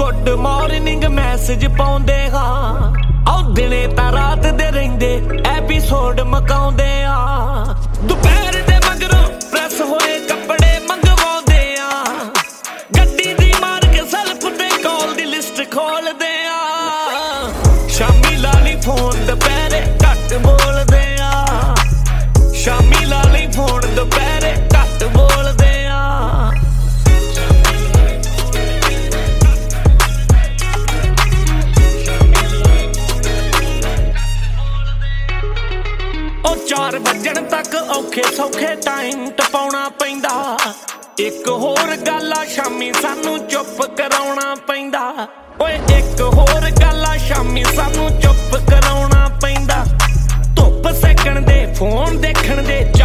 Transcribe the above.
good morning message ਪਾਉਂਦੇ ਹਾਂ ਆਉ ਦਿਨੇ ਤਾਂ ਰਾਤ ਦੇ ਰਹਿੰਦੇ ਐਪੀਸੋਡ ਮਕਾਉਂਦੇ ਆ ਦੁਪਹਿਰ ਦੇ ਮਗਰੋਂ ਪ੍ਰੈਸ ਹੋਏ ਕੱਪੜੇ ਮੰਗਵਾਉਂਦੇ ਆ ਗੱਡੀ ਦੀ ਮਾਰ ਕੇ ਸੈਲਫ ਤੇ ਕਾਲ ਦੀ ਲਿਸਟ ਖੋਲਦੇ ਆ ਸ਼ਾਮੀ ਲਾਲੀ ਫੋਨ ਦੁਪਹਿਰੇ ਘੱਟ ਬੋਲਦੇ ਆ ਸ਼ਾਮੀ ਲਾਲੀ ਫੋਨ ਦੁਪਹਿਰੇ ਘੱਟ ਬੋਲਦੇ ਆ ਉਹ 4 ਵਜਣ ਤੱਕ ਔਖੇ ਸੌਖੇ ਟਾਈਮ ਟਪਾਉਣਾ ਪੈਂਦਾ ਇੱਕ ਹੋਰ ਗੱਲ ਆ ਸ਼ਾਮੀ ਸਾਨੂੰ ਚੁੱਪ ਕਰਾਉਣਾ ਪੈਂਦਾ ਓਏ ਇੱਕ ਹੋਰ ਗੱਲ ਆ ਸ਼ਾਮੀ ਸਾਨੂੰ ਚੁੱਪ ਕਰਾਉਣਾ ਪੈਂਦਾ ਧੁੱਪ ਸੇਕਣ ਦੇ ਫੋਨ ਦੇਖਣ ਦੇ